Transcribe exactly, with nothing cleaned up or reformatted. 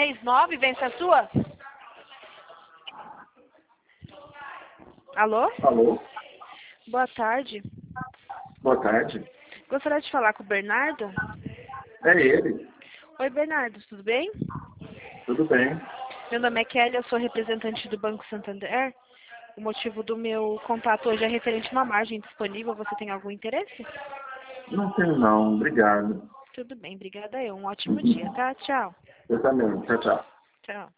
três nove, vence a sua? Alô? Alô? Boa tarde. Boa tarde. Gostaria de falar com o Bernardo? É ele. Oi, Bernardo, tudo bem? Tudo bem. Meu nome é Kelly, eu sou representante do Banco Santander. O motivo do meu contato hoje é referente a uma margem disponível. Você tem algum interesse? Não tenho não, obrigado. Tudo bem, obrigada eu. Um ótimo dia, tá? Tchau. Eu também. Tchau, tchau. Tchau.